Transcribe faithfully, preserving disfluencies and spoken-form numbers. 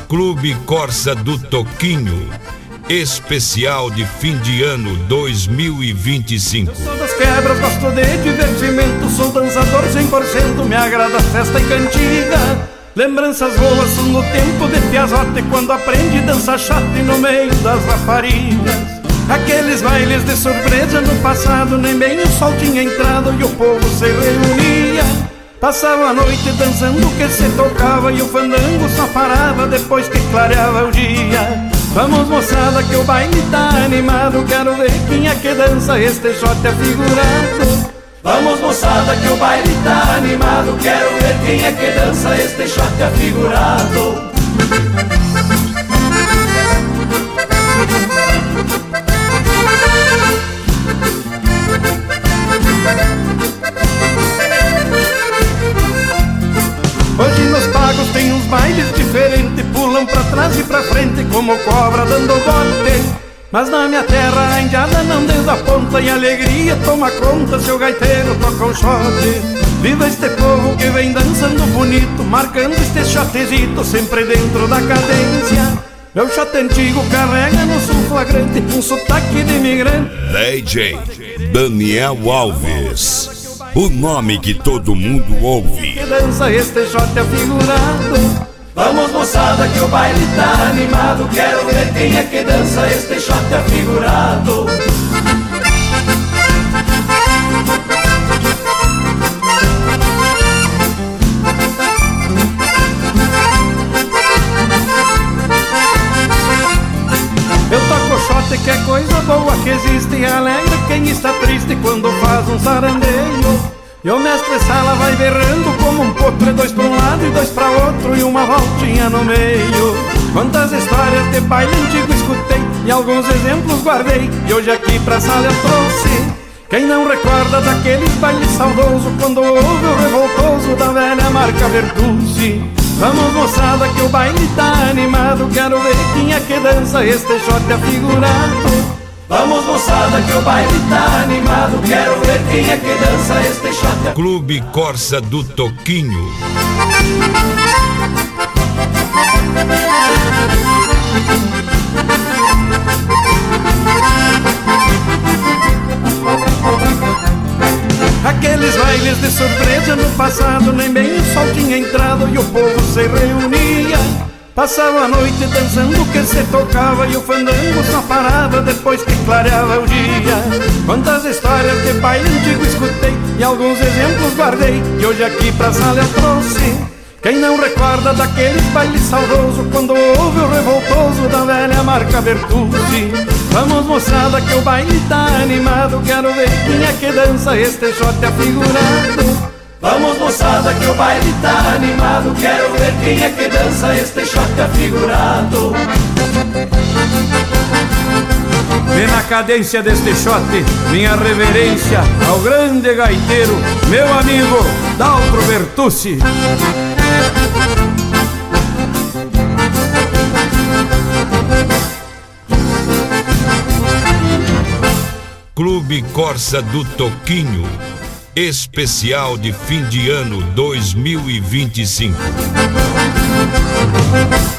Clube Corsa do Toquinho, especial de fim de ano dois mil e vinte e cinco. Eu sou das quebras, gosto de divertimento, sou dançador cem por cento, me agrada festa e cantiga. Lembranças boas são no tempo de piazote, quando aprendi dança chata e no meio das raparigas. Aqueles bailes de surpresa no passado, nem bem o sol tinha entrado e o povo se reunia. Passava a noite dançando o que se tocava e o fandango só parava depois que clareava o dia. Vamos moçada que o baile tá animado, quero ver quem é que dança este shot afigurado. Vamos moçada que o baile tá animado, quero ver quem é que dança este shot afigurado. Hoje nos pagos tem uns bailes diferentes, pulam pra trás e pra frente como cobra dando bote. Mas na minha terra a indiada não desaponta e a alegria toma conta se o gaiteiro toca um shot. Viva este povo que vem dançando bonito, marcando este shotezito sempre dentro da cadência. Meu shot antigo carrega no sul flagrante um sotaque de imigrante. D J Daniel Alves, o nome que todo mundo ouve. Que dança este shot afigurado. Vamos moçada que o baile tá animado, quero ver quem é que dança este shot afigurado. Eu toco shot que é coisa boa que existe, e alegra quem está triste quando faz um sarandeio. E o mestre Sala vai berrando como um potro, dois pra um lado e dois pra outro e uma voltinha no meio. Quantas histórias de baile antigo escutei e alguns exemplos guardei, e hoje aqui pra sala eu trouxe. Quem não recorda daqueles bailes saudoso, quando ouve o revoltoso da velha marca Vertucci. Vamos moçada que o baile tá animado, quero ver quem é que dança este shot afigurado. Vamos moçada que o baile tá animado, quero ver quem é que dança este shot. Clube Corsa do Toquinho. Aqueles bailes de surpresa no passado, nem bem o sol tinha entrado e o povo se reunia. Passava a noite dançando o que se tocava e o fandango só parava depois que clareava o dia. Quantas histórias de baile antigo escutei e alguns exemplos guardei, e hoje aqui pra sala eu trouxe. Quem não recorda daqueles bailes saudoso, quando ouve o revoltoso da velha marca Bertucci. Vamos moçada que o baile tá animado, quero ver quem é que dança este shot afigurado. Vamos moçada que o baile tá animado, quero ver quem é que dança este shot afigurado. E na cadência deste shot, minha reverência ao grande gaiteiro, meu amigo Daltro Bertucci. Clube Corsa do Toquinho, especial de fim de ano dois mil e vinte e cinco.